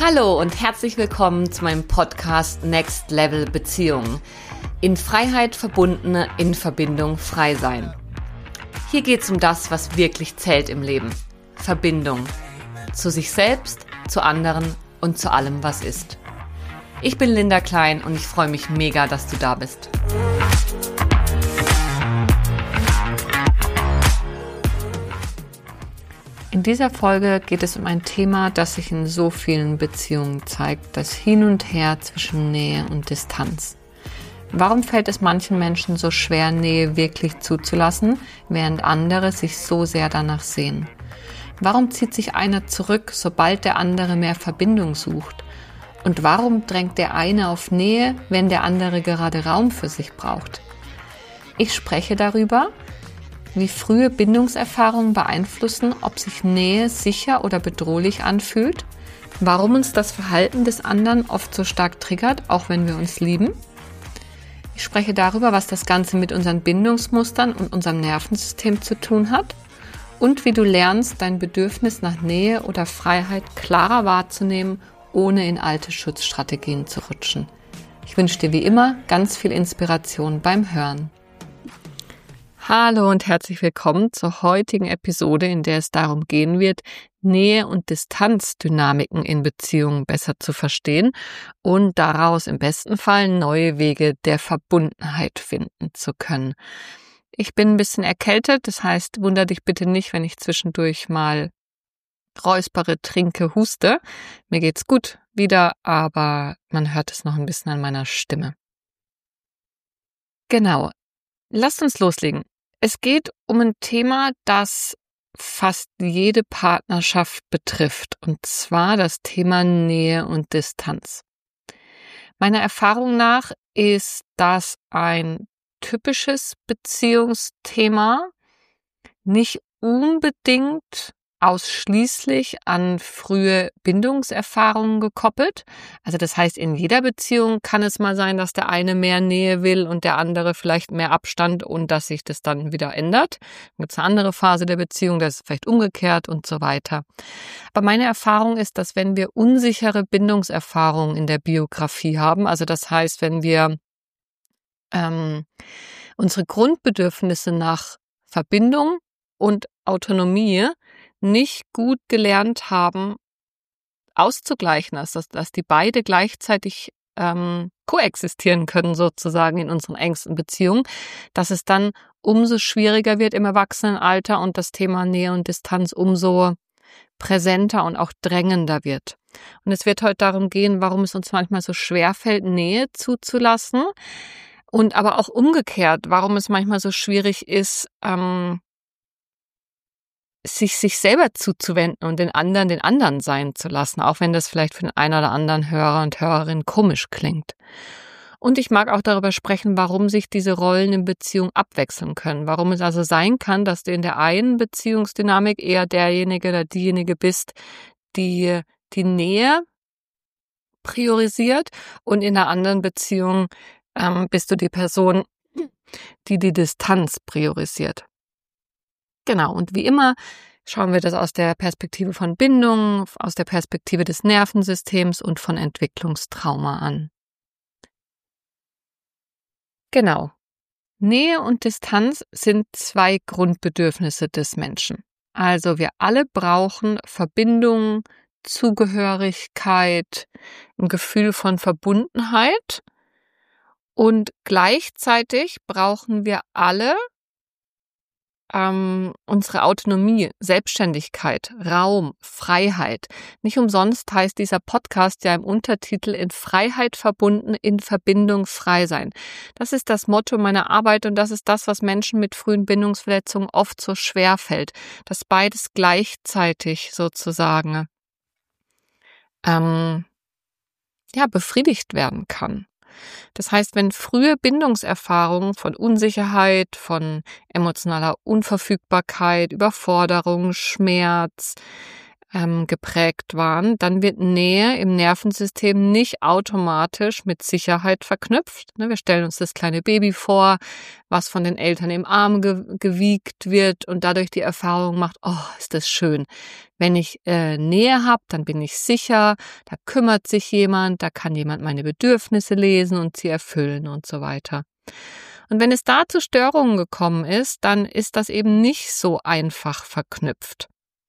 Hallo und herzlich willkommen zu meinem Podcast Next Level Beziehungen. In Freiheit verbundene, in Verbindung frei sein. Hier geht es um das, was wirklich zählt im Leben. Verbindung. Zu sich selbst, zu anderen und zu allem, was ist. Ich bin Linda Klein und ich freue mich mega, dass du da bist. In dieser Folge geht es um ein Thema, das sich in so vielen Beziehungen zeigt, das Hin und Her zwischen Nähe und Distanz. Warum fällt es manchen Menschen so schwer, Nähe wirklich zuzulassen, während andere sich so sehr danach sehen? Warum zieht sich einer zurück, sobald der andere mehr Verbindung sucht? Und warum drängt der eine auf Nähe, wenn der andere gerade Raum für sich braucht? Ich spreche darüber, wie frühe Bindungserfahrungen beeinflussen, ob sich Nähe sicher oder bedrohlich anfühlt, warum uns das Verhalten des anderen oft so stark triggert, auch wenn wir uns lieben. Ich spreche darüber, was das Ganze mit unseren Bindungsmustern und unserem Nervensystem zu tun hat und wie du lernst, dein Bedürfnis nach Nähe oder Freiheit klarer wahrzunehmen, ohne in alte Schutzstrategien zu rutschen. Ich wünsche dir wie immer ganz viel Inspiration beim Hören. Hallo und herzlich willkommen zur heutigen Episode, in der es darum gehen wird, Nähe- und Distanzdynamiken in Beziehungen besser zu verstehen und daraus im besten Fall neue Wege der Verbundenheit finden zu können. Ich bin ein bisschen erkältet, das heißt, wundere dich bitte nicht, wenn ich zwischendurch mal räuspere, trinke, huste. Mir geht's gut wieder, aber man hört es noch ein bisschen an meiner Stimme. Genau, lasst uns loslegen. Es geht um ein Thema, das fast jede Partnerschaft betrifft, und zwar das Thema Nähe und Distanz. Meiner Erfahrung nach ist das ein typisches Beziehungsthema, nicht unbedingt ausschließlich an frühe Bindungserfahrungen gekoppelt. Also das heißt, in jeder Beziehung kann es mal sein, dass der eine mehr Nähe will und der andere vielleicht mehr Abstand und dass sich das dann wieder ändert. Dann gibt es eine andere Phase der Beziehung, das ist vielleicht umgekehrt und so weiter. Aber meine Erfahrung ist, dass wenn wir unsichere Bindungserfahrungen in der Biografie haben, also das heißt, wenn wir unsere Grundbedürfnisse nach Verbindung und Autonomie nicht gut gelernt haben, auszugleichen, dass die beide gleichzeitig koexistieren können sozusagen in unseren engsten Beziehungen, dass es dann umso schwieriger wird im Erwachsenenalter und das Thema Nähe und Distanz umso präsenter und auch drängender wird. Und es wird heute darum gehen, warum es uns manchmal so schwer fällt, Nähe zuzulassen und aber auch umgekehrt, warum es manchmal so schwierig ist, sich selber zuzuwenden und den anderen sein zu lassen, auch wenn das vielleicht für den einen oder anderen Hörer und Hörerin komisch klingt. Und ich mag auch darüber sprechen, warum sich diese Rollen in Beziehung abwechseln können, warum es also sein kann, dass du in der einen Beziehungsdynamik eher derjenige oder diejenige bist, die die Nähe priorisiert, und in der anderen Beziehung bist du die Person, die die Distanz priorisiert. Genau, und wie immer schauen wir das aus der Perspektive von Bindung, aus der Perspektive des Nervensystems und von Entwicklungstrauma an. Genau. Nähe und Distanz sind zwei Grundbedürfnisse des Menschen. Also wir alle brauchen Verbindung, Zugehörigkeit, ein Gefühl von Verbundenheit, und gleichzeitig brauchen wir alle unsere Autonomie, Selbstständigkeit, Raum, Freiheit. Nicht umsonst heißt dieser Podcast ja im Untertitel "In Freiheit verbunden, in Verbindung frei sein". Das ist das Motto meiner Arbeit und das ist das, was Menschen mit frühen Bindungsverletzungen oft so schwer fällt, dass beides gleichzeitig sozusagen befriedigt werden kann. Das heißt, wenn frühe Bindungserfahrungen von Unsicherheit, von emotionaler Unverfügbarkeit, Überforderung, Schmerz, geprägt waren, dann wird Nähe im Nervensystem nicht automatisch mit Sicherheit verknüpft. Wir stellen uns das kleine Baby vor, was von den Eltern im Arm gewiegt wird und dadurch die Erfahrung macht, oh, ist das schön. Wenn ich Nähe habe, dann bin ich sicher, da kümmert sich jemand, da kann jemand meine Bedürfnisse lesen und sie erfüllen und so weiter. Und wenn es da zu Störungen gekommen ist, dann ist das eben nicht so einfach verknüpft.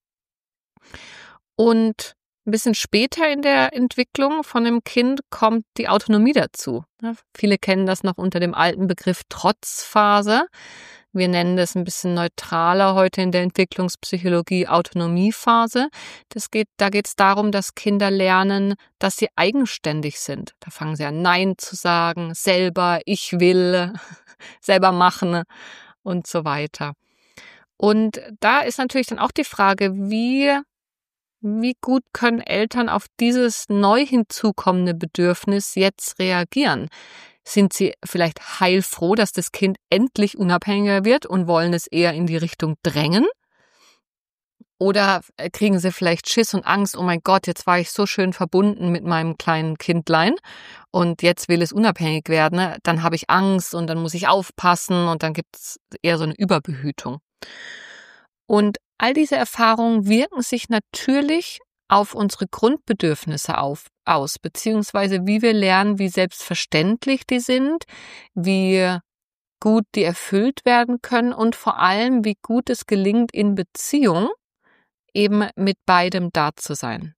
Und ein bisschen später in der Entwicklung von dem Kind kommt die Autonomie dazu. Viele kennen das noch unter dem alten Begriff Trotzphase. Wir nennen das ein bisschen neutraler heute in der Entwicklungspsychologie Autonomiephase. Da geht es darum, dass Kinder lernen, dass sie eigenständig sind. Da fangen sie an, Nein zu sagen, selber, ich will, selber machen und so weiter. Und da ist natürlich dann auch die Frage, wie gut können Eltern auf dieses neu hinzukommende Bedürfnis jetzt reagieren? Sind sie vielleicht heilfroh, dass das Kind endlich unabhängiger wird und wollen es eher in die Richtung drängen? Oder kriegen sie vielleicht Schiss und Angst, oh mein Gott, jetzt war ich so schön verbunden mit meinem kleinen Kindlein und jetzt will es unabhängig werden, dann habe ich Angst und dann muss ich aufpassen und dann gibt es eher so eine Überbehütung. Und all diese Erfahrungen wirken sich natürlich auf unsere Grundbedürfnisse aus, beziehungsweise wie wir lernen, wie selbstverständlich die sind, wie gut die erfüllt werden können und vor allem, wie gut es gelingt, in Beziehung eben mit beidem da zu sein.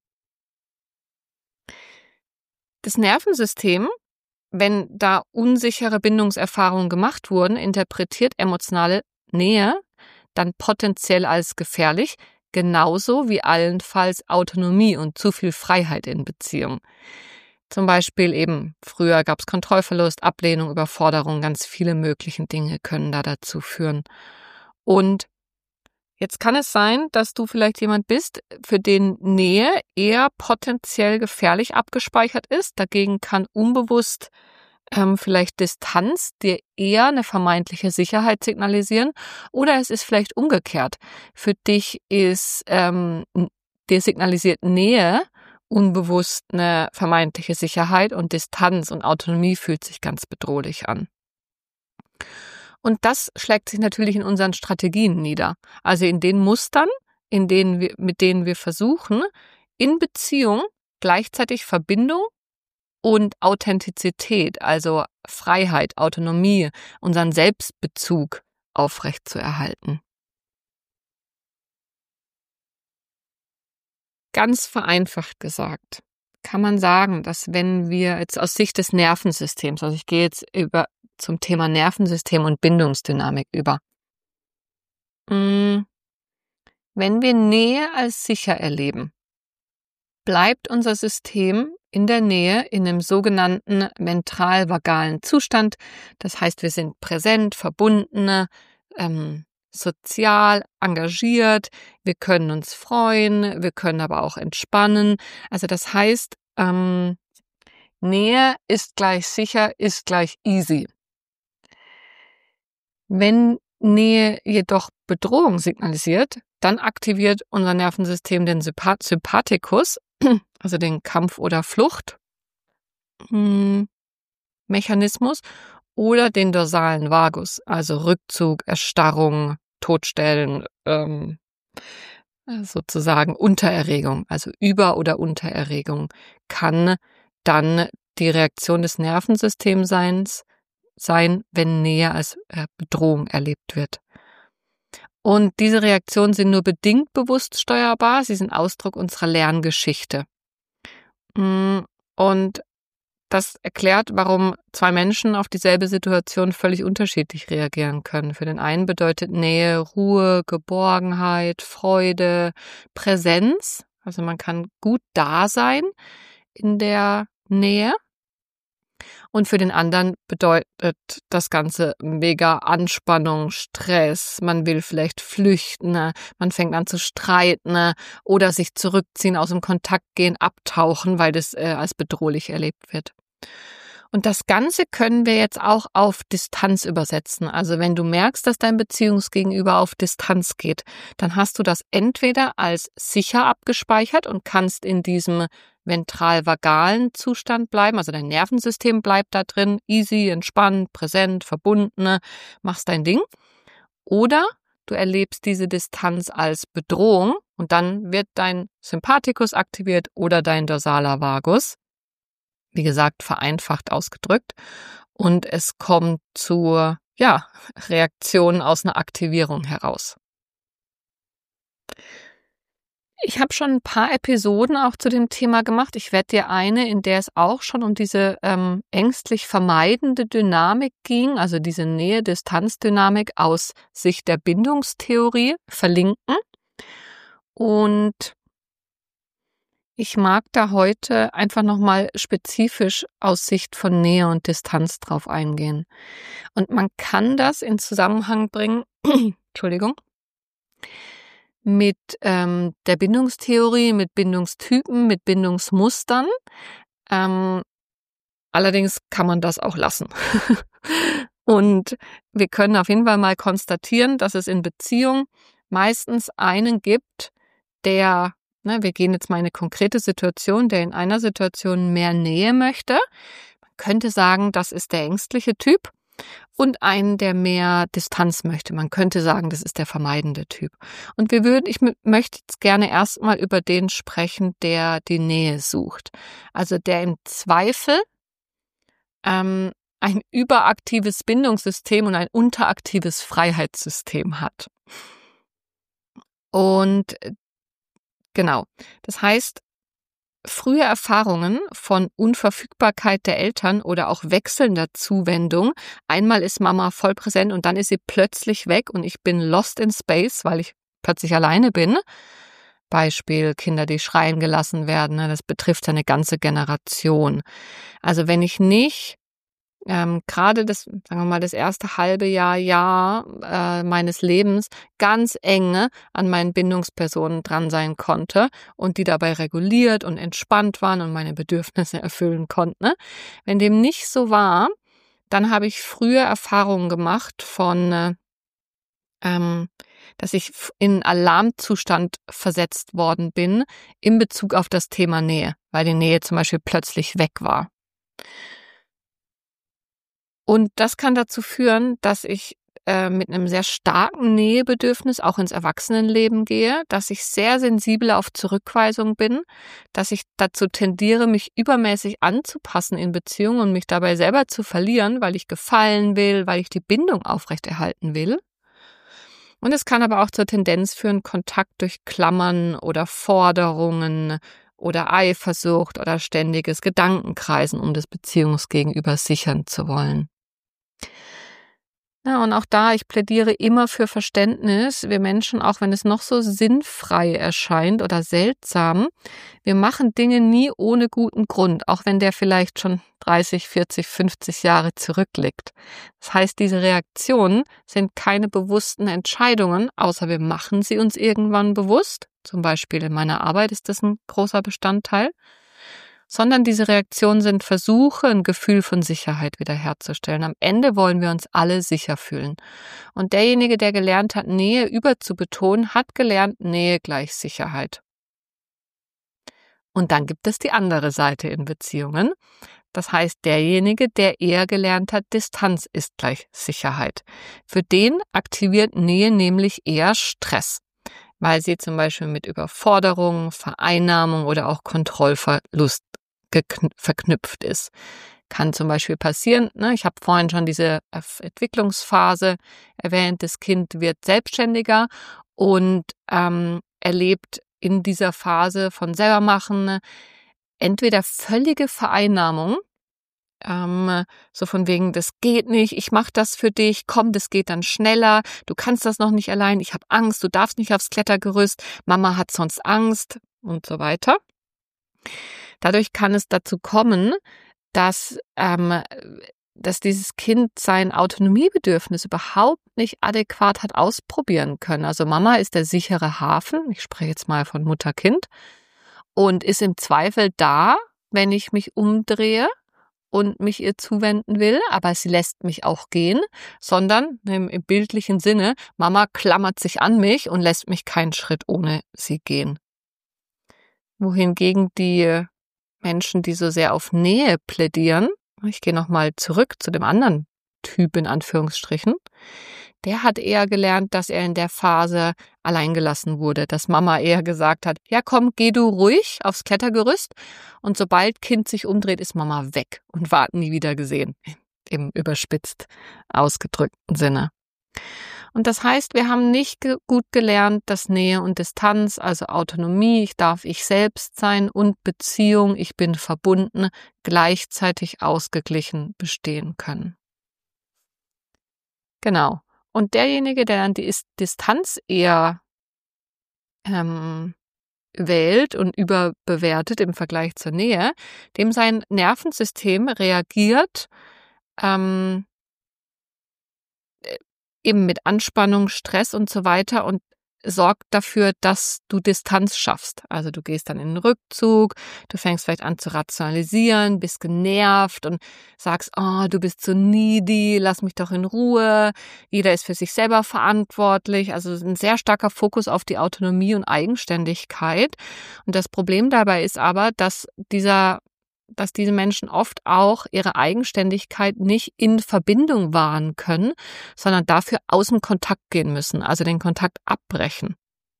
Das Nervensystem, wenn da unsichere Bindungserfahrungen gemacht wurden, interpretiert emotionale Nähe dann potenziell als gefährlich, genauso wie allenfalls Autonomie und zu viel Freiheit in Beziehung. Zum Beispiel eben, früher gab es Kontrollverlust, Ablehnung, Überforderung, ganz viele mögliche Dinge können da dazu führen. Und jetzt kann es sein, dass du vielleicht jemand bist, für den Nähe eher potenziell gefährlich abgespeichert ist. Dagegen kann unbewusst vielleicht Distanz dir eher eine vermeintliche Sicherheit signalisieren. Oder es ist vielleicht umgekehrt. Für dich ist dir signalisiert Nähe unbewusst eine vermeintliche Sicherheit und Distanz und Autonomie fühlt sich ganz bedrohlich an. Und das schlägt sich natürlich in unseren Strategien nieder. Also in den Mustern, mit denen wir versuchen, in Beziehung gleichzeitig Verbindung und Authentizität, also Freiheit, Autonomie, unseren Selbstbezug aufrechtzuerhalten. Ganz vereinfacht gesagt, kann man sagen, dass wenn wir jetzt aus Sicht des Nervensystems, also ich gehe jetzt zum Thema Nervensystem und Bindungsdynamik über. Wenn wir Nähe als sicher erleben, bleibt unser System in der Nähe in einem sogenannten ventral-vagalen Zustand. Das heißt, wir sind präsent, verbunden, sozial engagiert, wir können uns freuen, wir können aber auch entspannen. Also das heißt, Nähe ist gleich sicher, ist gleich easy. Wenn Nähe jedoch Bedrohung signalisiert, dann aktiviert unser Nervensystem den Sympathikus, also den Kampf- oder Fluchtmechanismus, oder den dorsalen Vagus, also Rückzug, Erstarrung, Todstellen, sozusagen Untererregung, also Über- oder Untererregung, kann dann die Reaktion des Nervensystems sein, wenn Nähe als Bedrohung erlebt wird. Und diese Reaktionen sind nur bedingt bewusst steuerbar, sie sind Ausdruck unserer Lerngeschichte. Und das erklärt, warum zwei Menschen auf dieselbe Situation völlig unterschiedlich reagieren können. Für den einen bedeutet Nähe Ruhe, Geborgenheit, Freude, Präsenz. Also man kann gut da sein in der Nähe. Und für den anderen bedeutet das Ganze mega Anspannung, Stress. Man will vielleicht flüchten, man fängt an zu streiten oder sich zurückziehen, aus dem Kontakt gehen, abtauchen, weil das als bedrohlich erlebt wird. Und das Ganze können wir jetzt auch auf Distanz übersetzen. Also wenn du merkst, dass dein Beziehungsgegenüber auf Distanz geht, dann hast du das entweder als sicher abgespeichert und kannst in diesem ventral-vagalen Zustand bleiben, also dein Nervensystem bleibt da drin, easy, entspannt, präsent, verbunden, machst dein Ding. Oder du erlebst diese Distanz als Bedrohung und dann wird dein Sympathikus aktiviert oder dein dorsaler Vagus. Wie gesagt, vereinfacht ausgedrückt. Und es kommt zur Reaktion aus einer Aktivierung heraus. Ich habe schon ein paar Episoden auch zu dem Thema gemacht. Ich werde dir eine, in der es auch schon um diese ängstlich vermeidende Dynamik ging, also diese Nähe-Distanz-Dynamik aus Sicht der Bindungstheorie, verlinken. Und ich mag da heute einfach nochmal spezifisch aus Sicht von Nähe und Distanz drauf eingehen. Und man kann das in Zusammenhang bringen, Entschuldigung, mit der Bindungstheorie, mit Bindungstypen, mit Bindungsmustern. Allerdings kann man das auch lassen. Und wir können auf jeden Fall mal konstatieren, dass es in Beziehung meistens einen gibt, der, wir gehen jetzt mal in eine konkrete Situation, der in einer Situation mehr Nähe möchte. Man könnte sagen, das ist der ängstliche Typ. Und einen, der mehr Distanz möchte. Man könnte sagen, das ist der vermeidende Typ. Und ich möchte jetzt gerne erstmal über den sprechen, der die Nähe sucht. Also der im Zweifel ein überaktives Bindungssystem und ein unteraktives Freiheitssystem hat. Und genau, das heißt, frühe Erfahrungen von Unverfügbarkeit der Eltern oder auch wechselnder Zuwendung. Einmal ist Mama voll präsent und dann ist sie plötzlich weg und ich bin lost in space, weil ich plötzlich alleine bin. Beispiel Kinder, die schreien gelassen werden. Das betrifft eine ganze Generation. Also wenn ich nicht gerade das, sagen wir mal, das erste halbe Jahr meines Lebens ganz eng an meinen Bindungspersonen dran sein konnte und die dabei reguliert und entspannt waren und meine Bedürfnisse erfüllen konnten. Wenn dem nicht so war, dann habe ich frühe Erfahrungen gemacht von, dass ich in Alarmzustand versetzt worden bin in Bezug auf das Thema Nähe, weil die Nähe zum Beispiel plötzlich weg war. Und das kann dazu führen, dass ich mit einem sehr starken Nähebedürfnis auch ins Erwachsenenleben gehe, dass ich sehr sensibel auf Zurückweisung bin, dass ich dazu tendiere, mich übermäßig anzupassen in Beziehungen und mich dabei selber zu verlieren, weil ich gefallen will, weil ich die Bindung aufrechterhalten will. Und es kann aber auch zur Tendenz führen, Kontakt durch Klammern oder Forderungen oder Eifersucht oder ständiges Gedankenkreisen, um das Beziehungsgegenüber sichern zu wollen. Ja, und auch da, ich plädiere immer für Verständnis. Wir Menschen, auch wenn es noch so sinnfrei erscheint oder seltsam, wir machen Dinge nie ohne guten Grund, auch wenn der vielleicht schon 30, 40, 50 Jahre zurückliegt. Das heißt, diese Reaktionen sind keine bewussten Entscheidungen, außer wir machen sie uns irgendwann bewusst. Zum Beispiel in meiner Arbeit ist das ein großer Bestandteil. Sondern diese Reaktionen sind Versuche, ein Gefühl von Sicherheit wiederherzustellen. Am Ende wollen wir uns alle sicher fühlen. Und derjenige, der gelernt hat, Nähe überzubetonen, hat gelernt, Nähe gleich Sicherheit. Und dann gibt es die andere Seite in Beziehungen. Das heißt, derjenige, der eher gelernt hat, Distanz ist gleich Sicherheit. Für den aktiviert Nähe nämlich eher Stress, weil sie zum Beispiel mit Überforderung, Vereinnahmung oder auch Kontrollverlust verknüpft ist. Kann zum Beispiel passieren, ich habe vorhin schon diese Entwicklungsphase erwähnt, das Kind wird selbstständiger und erlebt in dieser Phase von selbermachen entweder völlige Vereinnahmung, so von wegen, das geht nicht, ich mache das für dich, komm, das geht dann schneller, du kannst das noch nicht allein, ich habe Angst, du darfst nicht aufs Klettergerüst, Mama hat sonst Angst und so weiter. Dadurch kann es dazu kommen, dass dieses Kind sein Autonomiebedürfnis überhaupt nicht adäquat hat ausprobieren können. Also Mama ist der sichere Hafen, ich spreche jetzt mal von Mutter-Kind, und ist im Zweifel da, wenn ich mich umdrehe und mich ihr zuwenden will, aber sie lässt mich auch gehen, sondern im bildlichen Sinne, Mama klammert sich an mich und lässt mich keinen Schritt ohne sie gehen. Wohingegen die Menschen, die so sehr auf Nähe plädieren, ich gehe nochmal zurück zu dem anderen Typ in Anführungsstrichen, der hat eher gelernt, dass er in der Phase alleingelassen wurde, dass Mama eher gesagt hat, ja komm, geh du ruhig aufs Klettergerüst, und sobald Kind sich umdreht, ist Mama weg und war nie wieder gesehen, im überspitzt ausgedrückten Sinne. Und das heißt, wir haben nicht gut gelernt, dass Nähe und Distanz, also Autonomie, ich darf ich selbst sein, und Beziehung, ich bin verbunden, gleichzeitig ausgeglichen bestehen können. Genau. Und derjenige, der dann die Distanz eher wählt und überbewertet im Vergleich zur Nähe, dem sein Nervensystem reagiert eben mit Anspannung, Stress und so weiter und sorgt dafür, dass du Distanz schaffst. Also du gehst dann in den Rückzug, du fängst vielleicht an zu rationalisieren, bist genervt und sagst, oh, du bist so needy, lass mich doch in Ruhe. Jeder ist für sich selber verantwortlich. Also ein sehr starker Fokus auf die Autonomie und Eigenständigkeit. Und das Problem dabei ist aber, dass diese Menschen oft auch ihre Eigenständigkeit nicht in Verbindung wahren können, sondern dafür aus dem Kontakt gehen müssen, also den Kontakt abbrechen.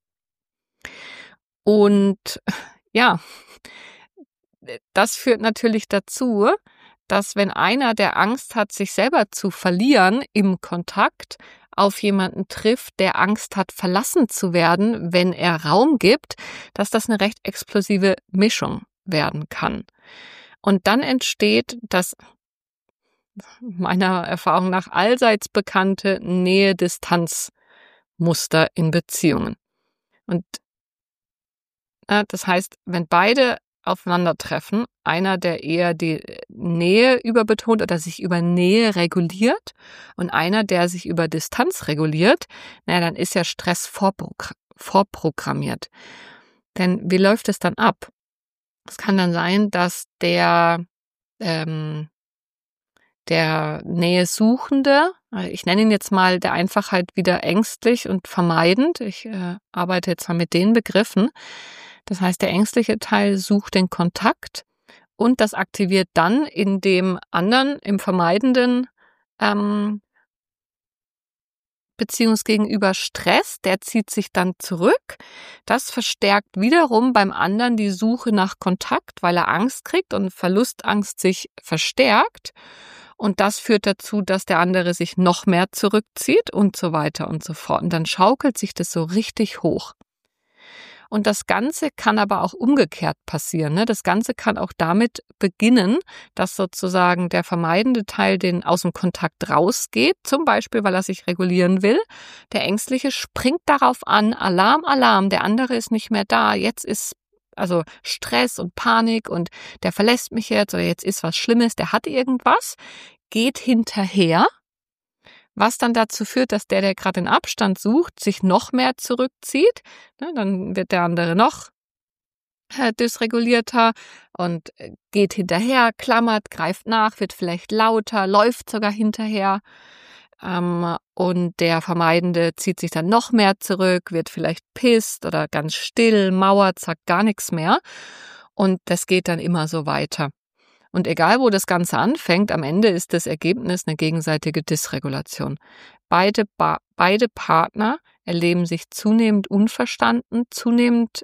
Und ja, das führt natürlich dazu, dass wenn einer, der Angst hat, sich selber zu verlieren im Kontakt, auf jemanden trifft, der Angst hat, verlassen zu werden, wenn er Raum gibt, dass das eine recht explosive Mischung werden kann. Und dann entsteht das meiner Erfahrung nach allseits bekannte Nähe-Distanz-Muster in Beziehungen. Und das heißt, wenn beide aufeinandertreffen, einer, der eher die Nähe überbetont oder sich über Nähe reguliert und einer, der sich über Distanz reguliert, dann ist ja Stress vorprogrammiert. Denn wie läuft es dann ab? Es kann dann sein, dass der Nähesuchende, ich nenne ihn jetzt mal der Einfachheit wieder ängstlich und vermeidend, ich arbeite jetzt mal mit den Begriffen, das heißt, der ängstliche Teil sucht den Kontakt und das aktiviert dann in dem anderen, im vermeidenden Beziehungsgegenüber Stress, der zieht sich dann zurück. Das verstärkt wiederum beim anderen die Suche nach Kontakt, weil er Angst kriegt und Verlustangst sich verstärkt. Und das führt dazu, dass der andere sich noch mehr zurückzieht und so weiter und so fort. Und dann schaukelt sich das so richtig hoch. Und das Ganze kann aber auch umgekehrt passieren. Das Ganze kann auch damit beginnen, dass sozusagen der vermeidende Teil aus dem Kontakt rausgeht, zum Beispiel, weil er sich regulieren will. Der Ängstliche springt darauf an, Alarm, Alarm, der andere ist nicht mehr da, jetzt ist also Stress und Panik und der verlässt mich jetzt oder jetzt ist was Schlimmes, der hat irgendwas, geht hinterher. Was dann dazu führt, dass der gerade den Abstand sucht, sich noch mehr zurückzieht. Dann wird der andere noch dysregulierter und geht hinterher, klammert, greift nach, wird vielleicht lauter, läuft sogar hinterher. Und der Vermeidende zieht sich dann noch mehr zurück, wird vielleicht pisst oder ganz still, mauert, sagt gar nichts mehr. Und das geht dann immer so weiter. Und egal, wo das Ganze anfängt, am Ende ist das Ergebnis eine gegenseitige Dysregulation. Beide Partner erleben sich zunehmend unverstanden, zunehmend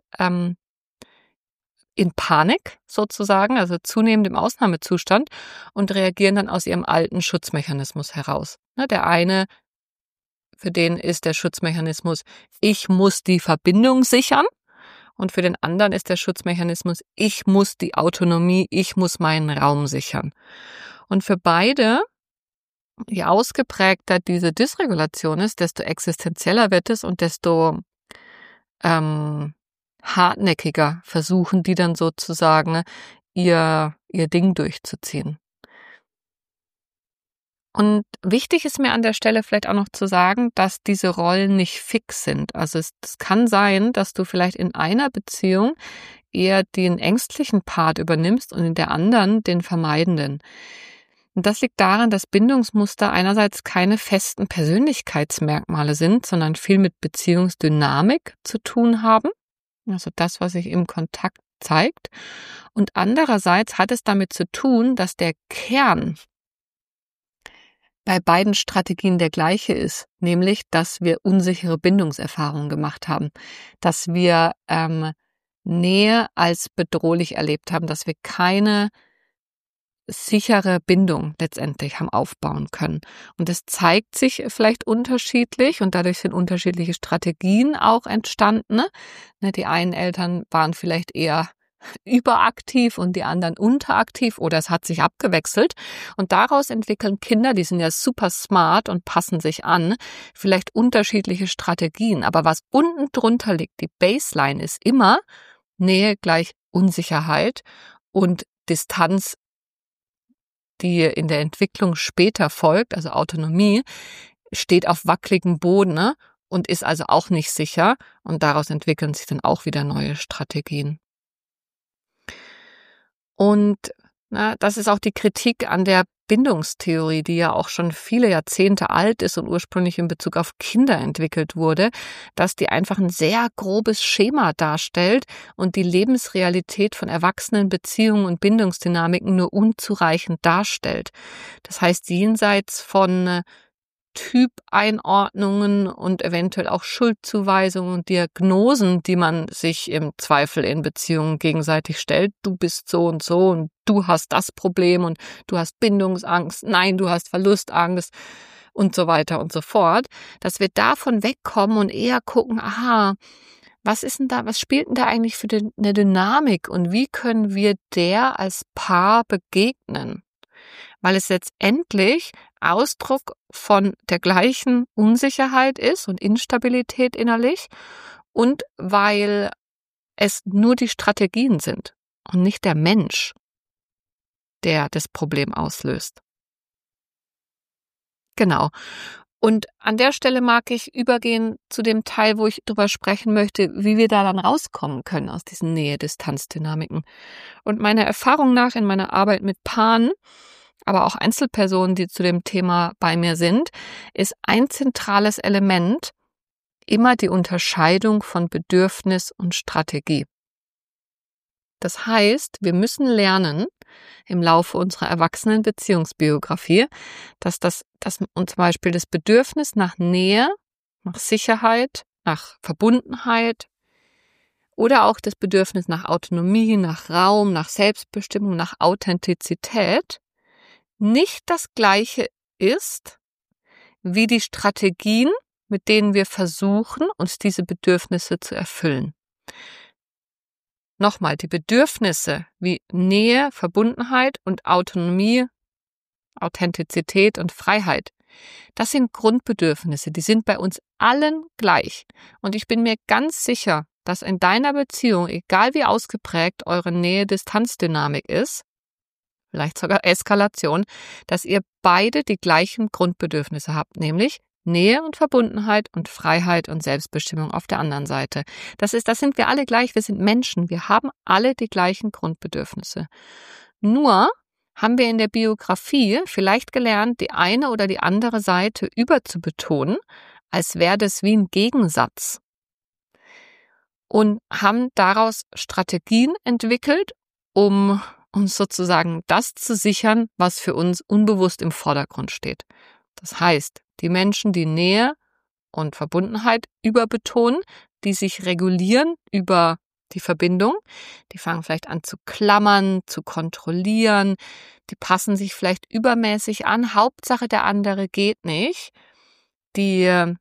in Panik sozusagen, also zunehmend im Ausnahmezustand und reagieren dann aus ihrem alten Schutzmechanismus heraus. Der eine, für den ist der Schutzmechanismus, ich muss die Verbindung sichern. Und für den anderen ist der Schutzmechanismus, ich muss die Autonomie, ich muss meinen Raum sichern. Und für beide, je ausgeprägter diese Dysregulation ist, desto existenzieller wird es und desto hartnäckiger versuchen die dann sozusagen ihr Ding durchzuziehen. Und wichtig ist mir an der Stelle vielleicht auch noch zu sagen, dass diese Rollen nicht fix sind. Also es kann sein, dass du vielleicht in einer Beziehung eher den ängstlichen Part übernimmst und in der anderen den vermeidenden. Und das liegt daran, dass Bindungsmuster einerseits keine festen Persönlichkeitsmerkmale sind, sondern viel mit Beziehungsdynamik zu tun haben. Also das, was sich im Kontakt zeigt. Und andererseits hat es damit zu tun, dass der Kern bei beiden Strategien der gleiche ist, nämlich, dass wir unsichere Bindungserfahrungen gemacht haben, dass wir Nähe als bedrohlich erlebt haben, dass wir keine sichere Bindung letztendlich haben aufbauen können. Und es zeigt sich vielleicht unterschiedlich und dadurch sind unterschiedliche Strategien auch entstanden. Die einen Eltern waren vielleicht eher überaktiv und die anderen unteraktiv oder es hat sich abgewechselt. Und daraus entwickeln Kinder, die sind ja super smart und passen sich an, vielleicht unterschiedliche Strategien. Aber was unten drunter liegt, die Baseline ist immer Nähe gleich Unsicherheit und Distanz, die in der Entwicklung später folgt, also Autonomie, steht auf wackeligem Boden, und ist also auch nicht sicher. Und daraus entwickeln sich dann auch wieder neue Strategien. Und das ist auch die Kritik an der Bindungstheorie, die ja auch schon viele Jahrzehnte alt ist und ursprünglich in Bezug auf Kinder entwickelt wurde, dass die einfach ein sehr grobes Schema darstellt und die Lebensrealität von Erwachsenen, Beziehungen und Bindungsdynamiken nur unzureichend darstellt. Das heißt, jenseits von Typeinordnungen und eventuell auch Schuldzuweisungen und Diagnosen, die man sich im Zweifel in Beziehungen gegenseitig stellt. Du bist so und du hast das Problem und du hast Bindungsangst, nein, du hast Verlustangst und so weiter und so fort, dass wir davon wegkommen und eher gucken, aha, was spielt denn da eigentlich für eine Dynamik und wie können wir der als Paar begegnen? Weil es letztendlich Ausdruck von der gleichen Unsicherheit ist und Instabilität innerlich und weil es nur die Strategien sind und nicht der Mensch, der das Problem auslöst. Genau. Und an der Stelle mag ich übergehen zu dem Teil, wo ich drüber sprechen möchte, wie wir da dann rauskommen können aus diesen Nähe-Distanz-Dynamiken. Und meiner Erfahrung nach in meiner Arbeit mit Paaren, aber auch Einzelpersonen, die zu dem Thema bei mir sind, ist ein zentrales Element immer die Unterscheidung von Bedürfnis und Strategie. Das heißt, wir müssen lernen im Laufe unserer Erwachsenen-Beziehungsbiografie, dass zum Beispiel das Bedürfnis nach Nähe, nach Sicherheit, nach Verbundenheit oder auch das Bedürfnis nach Autonomie, nach Raum, nach Selbstbestimmung, nach Authentizität nicht das Gleiche ist wie die Strategien, mit denen wir versuchen, uns diese Bedürfnisse zu erfüllen. Nochmal, die Bedürfnisse wie Nähe, Verbundenheit und Autonomie, Authentizität und Freiheit, das sind Grundbedürfnisse, die sind bei uns allen gleich. Und ich bin mir ganz sicher, dass in deiner Beziehung, egal wie ausgeprägt eure Nähe-Distanz-Dynamik ist, vielleicht sogar Eskalation, dass ihr beide die gleichen Grundbedürfnisse habt, nämlich Nähe und Verbundenheit und Freiheit und Selbstbestimmung auf der anderen Seite. Das sind wir alle gleich, wir sind Menschen, wir haben alle die gleichen Grundbedürfnisse. Nur haben wir in der Biografie vielleicht gelernt, die eine oder die andere Seite überzubetonen, als wäre das wie ein Gegensatz. Und haben daraus Strategien entwickelt, um uns sozusagen das zu sichern, was für uns unbewusst im Vordergrund steht. Das heißt, die Menschen, die Nähe und Verbundenheit überbetonen, die sich regulieren über die Verbindung, die fangen vielleicht an zu klammern, zu kontrollieren, die passen sich vielleicht übermäßig an, Hauptsache der andere geht nicht, die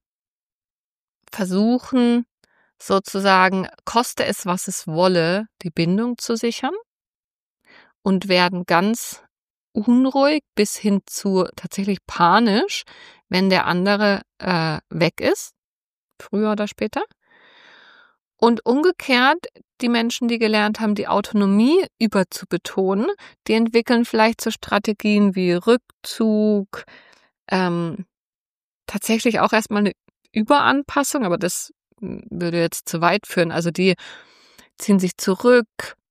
versuchen sozusagen, koste es, was es wolle, die Bindung zu sichern und werden ganz unruhig bis hin zu tatsächlich panisch, wenn der andere weg ist, früher oder später. Und umgekehrt, die Menschen, die gelernt haben, die Autonomie überzubetonen, die entwickeln vielleicht so Strategien wie Rückzug, tatsächlich auch erstmal eine Überanpassung, aber das würde jetzt zu weit führen. Also die ziehen sich zurück,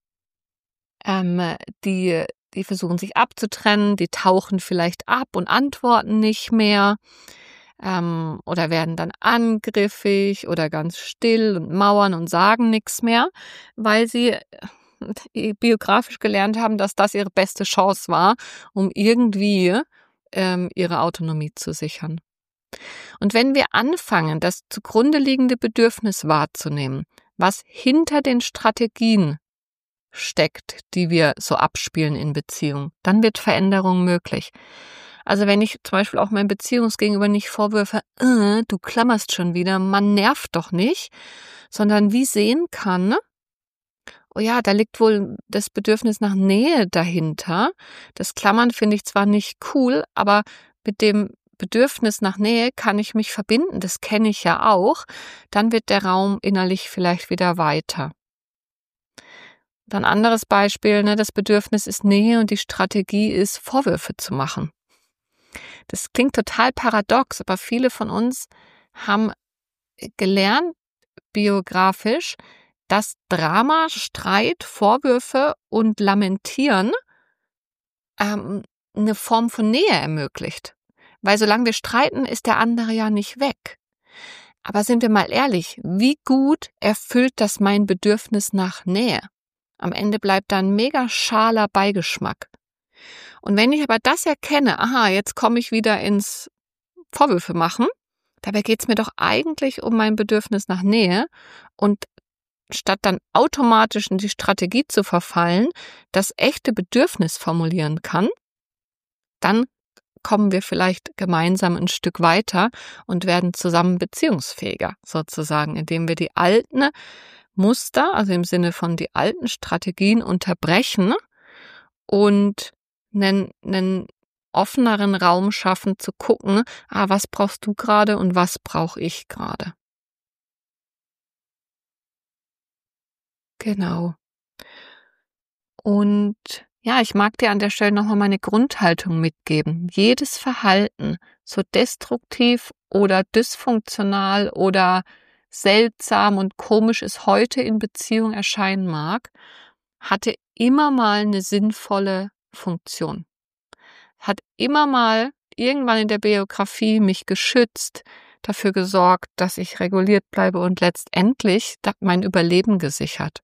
die versuchen sich abzutrennen, die tauchen vielleicht ab und antworten nicht mehr, oder werden dann angriffig oder ganz still und mauern und sagen nichts mehr, weil sie biografisch gelernt haben, dass das ihre beste Chance war, um irgendwie ihre Autonomie zu sichern. Und wenn wir anfangen, das zugrunde liegende Bedürfnis wahrzunehmen, was hinter den Strategien steckt, die wir so abspielen in Beziehung, dann wird Veränderung möglich. Also wenn ich zum Beispiel auch meinem Beziehungsgegenüber nicht vorwürfe, du klammerst schon wieder, man nervt doch nicht, sondern wie sehen kann, oh ja, da liegt wohl das Bedürfnis nach Nähe dahinter. Das Klammern finde ich zwar nicht cool, aber mit dem Bedürfnis nach Nähe kann ich mich verbinden, das kenne ich ja auch. Dann wird der Raum innerlich vielleicht wieder weiter. Dann anderes Beispiel, das Bedürfnis ist Nähe und die Strategie ist, Vorwürfe zu machen. Das klingt total paradox, aber viele von uns haben gelernt, biografisch, dass Drama, Streit, Vorwürfe und Lamentieren eine Form von Nähe ermöglicht. Weil solange wir streiten, ist der andere ja nicht weg. Aber sind wir mal ehrlich, wie gut erfüllt das mein Bedürfnis nach Nähe? Am Ende bleibt da ein mega schaler Beigeschmack. Und wenn ich aber das erkenne, jetzt komme ich wieder ins Vorwürfe machen, dabei geht es mir doch eigentlich um mein Bedürfnis nach Nähe, und statt dann automatisch in die Strategie zu verfallen, das echte Bedürfnis formulieren kann, dann kommen wir vielleicht gemeinsam ein Stück weiter und werden zusammen beziehungsfähiger, sozusagen, indem wir die alten Muster, also im Sinne von die alten Strategien, unterbrechen und einen offeneren Raum schaffen, zu gucken, was brauchst du gerade und was brauche ich gerade. Genau. Und ja, ich mag dir an der Stelle nochmal meine Grundhaltung mitgeben. Jedes Verhalten, so destruktiv oder dysfunktional oder seltsam und komisch es heute in Beziehung erscheinen mag, hatte immer mal eine sinnvolle Funktion. Hat immer mal irgendwann in der Biografie mich geschützt, dafür gesorgt, dass ich reguliert bleibe und letztendlich mein Überleben gesichert.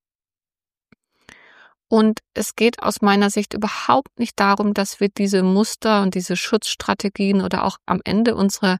Und es geht aus meiner Sicht überhaupt nicht darum, dass wir diese Muster und diese Schutzstrategien oder auch am Ende unsere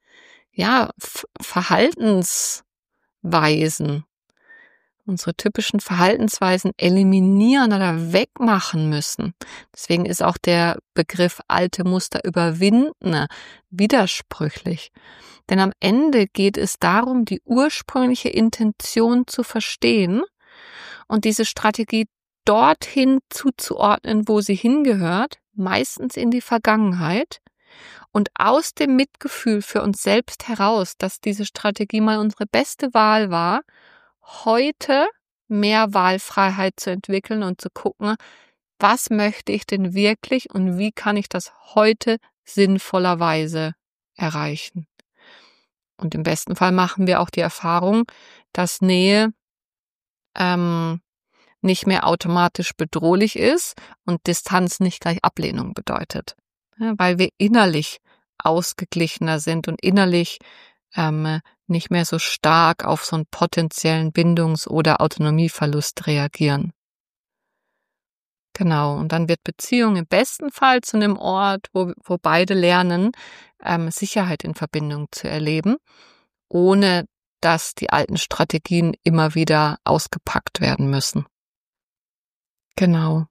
Verhaltensweisen, unsere typischen Verhaltensweisen eliminieren oder wegmachen müssen. Deswegen ist auch der Begriff alte Muster überwinden widersprüchlich. Denn am Ende geht es darum, die ursprüngliche Intention zu verstehen und diese Strategie dorthin zuzuordnen, wo sie hingehört, meistens in die Vergangenheit, und aus dem Mitgefühl für uns selbst heraus, dass diese Strategie mal unsere beste Wahl war, heute mehr Wahlfreiheit zu entwickeln und zu gucken, was möchte ich denn wirklich und wie kann ich das heute sinnvollerweise erreichen. Und im besten Fall machen wir auch die Erfahrung, dass Nähe nicht mehr automatisch bedrohlich ist und Distanz nicht gleich Ablehnung bedeutet. Ja, weil wir innerlich ausgeglichener sind und innerlich nicht mehr so stark auf so einen potenziellen Bindungs- oder Autonomieverlust reagieren. Genau, und dann wird Beziehung im besten Fall zu einem Ort, wo beide lernen, Sicherheit in Verbindung zu erleben, ohne dass die alten Strategien immer wieder ausgepackt werden müssen. Genau.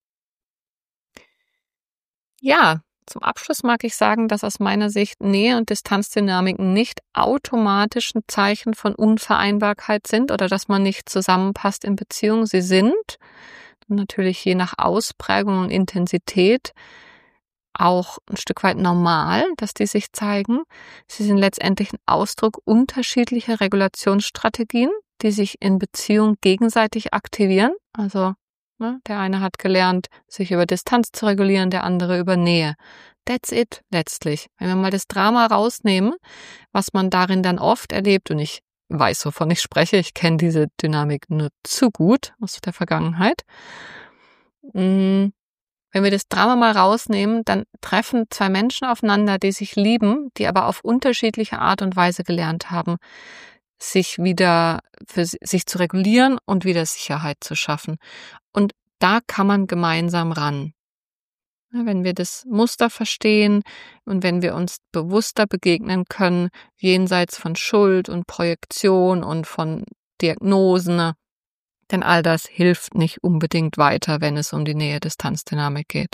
Ja, zum Abschluss mag ich sagen, dass aus meiner Sicht Nähe- und Distanzdynamiken nicht automatisch ein Zeichen von Unvereinbarkeit sind oder dass man nicht zusammenpasst in Beziehungen. Sie sind natürlich je nach Ausprägung und Intensität auch ein Stück weit normal, dass die sich zeigen. Sie sind letztendlich ein Ausdruck unterschiedlicher Regulationsstrategien, die sich in Beziehung gegenseitig aktivieren. Also der eine hat gelernt, sich über Distanz zu regulieren, der andere über Nähe. That's it letztlich. Wenn wir mal das Drama rausnehmen, was man darin dann oft erlebt, und ich weiß, wovon ich spreche. Ich kenne diese Dynamik nur zu gut aus der Vergangenheit. Wenn wir das Drama mal rausnehmen, dann treffen zwei Menschen aufeinander, die sich lieben, die aber auf unterschiedliche Art und Weise gelernt haben, sich wieder für sich zu regulieren und wieder Sicherheit zu schaffen. Und da kann man gemeinsam ran. Wenn wir das Muster verstehen und wenn wir uns bewusster begegnen können, jenseits von Schuld und Projektion und von Diagnosen, denn all das hilft nicht unbedingt weiter, wenn es um die Nähe-Distanz-Dynamik geht.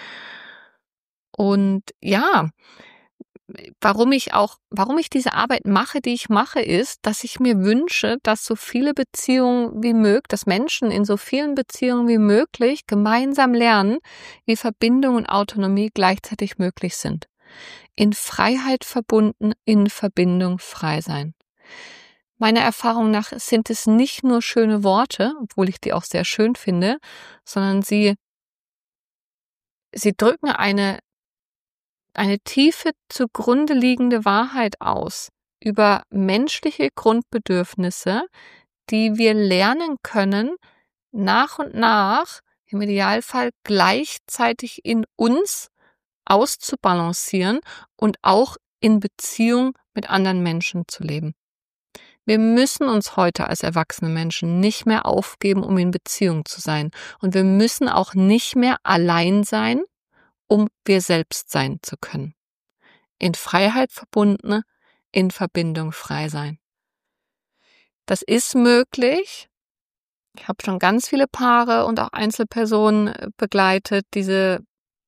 Und ja, warum ich diese Arbeit mache, die ich mache, ist, dass ich mir wünsche, dass so viele Beziehungen wie möglich, dass Menschen in so vielen Beziehungen wie möglich gemeinsam lernen, wie Verbindung und Autonomie gleichzeitig möglich sind. In Freiheit verbunden, in Verbindung frei sein. Meiner Erfahrung nach sind es nicht nur schöne Worte, obwohl ich die auch sehr schön finde, sondern sie drücken eine tiefe zugrunde liegende Wahrheit aus über menschliche Grundbedürfnisse, die wir lernen können, nach und nach, im Idealfall gleichzeitig in uns auszubalancieren und auch in Beziehung mit anderen Menschen zu leben. Wir müssen uns heute als erwachsene Menschen nicht mehr aufgeben, um in Beziehung zu sein. Und wir müssen auch nicht mehr allein sein, um wir selbst sein zu können. In Freiheit verbunden, in Verbindung frei sein. Das ist möglich. Ich habe schon ganz viele Paare und auch Einzelpersonen begleitet, diesen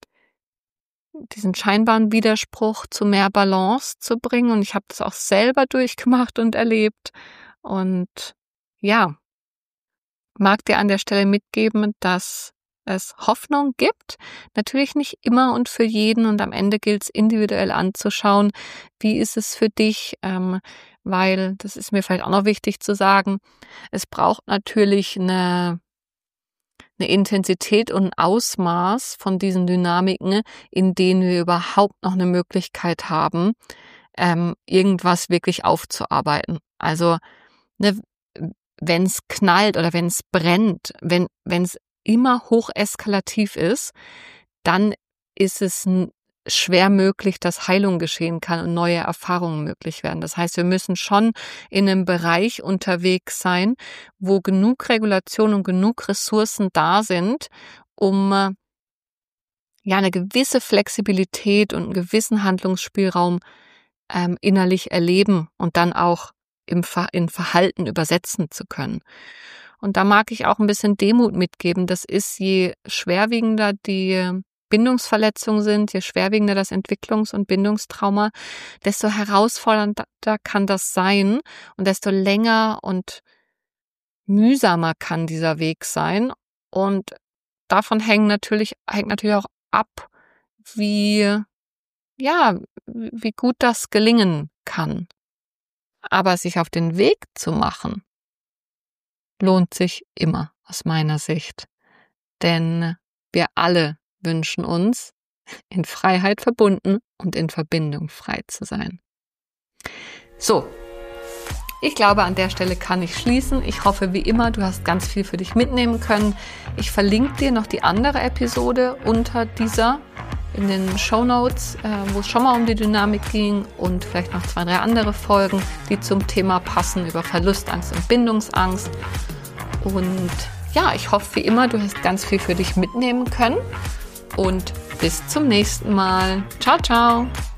scheinbaren Widerspruch zu mehr Balance zu bringen. Und ich habe das auch selber durchgemacht und erlebt. Und ja, mag dir an der Stelle mitgeben, dass es Hoffnung gibt. Natürlich nicht immer und für jeden. Und am Ende gilt es individuell anzuschauen, wie ist es für dich, weil, das ist mir vielleicht auch noch wichtig zu sagen, es braucht natürlich eine Intensität und ein Ausmaß von diesen Dynamiken, in denen wir überhaupt noch eine Möglichkeit haben, irgendwas wirklich aufzuarbeiten. Also, wenn es knallt oder wenn es brennt, wenn es immer hocheskalativ ist, dann ist es schwer möglich, dass Heilung geschehen kann und neue Erfahrungen möglich werden. Das heißt, wir müssen schon in einem Bereich unterwegs sein, wo genug Regulation und genug Ressourcen da sind, um eine gewisse Flexibilität und einen gewissen Handlungsspielraum innerlich erleben und dann auch in Verhalten übersetzen zu können. Und da mag ich auch ein bisschen Demut mitgeben. Das ist, je schwerwiegender die Bindungsverletzungen sind, je schwerwiegender das Entwicklungs- und Bindungstrauma, desto herausfordernder kann das sein und desto länger und mühsamer kann dieser Weg sein. Und davon hängt natürlich auch ab, wie gut das gelingen kann. Aber sich auf den Weg zu machen, lohnt sich immer aus meiner Sicht. Denn wir alle wünschen uns, in Freiheit verbunden und in Verbindung frei zu sein. So, ich glaube, an der Stelle kann ich schließen. Ich hoffe, wie immer, du hast ganz viel für dich mitnehmen können. Ich verlinke dir noch die andere Episode unter dieser in den Shownotes, wo es schon mal um die Dynamik ging und vielleicht noch 2, 3 andere Folgen, die zum Thema passen, über Verlustangst und Bindungsangst. Und ja, ich hoffe, wie immer, du hast ganz viel für dich mitnehmen können und bis zum nächsten Mal. Ciao, ciao!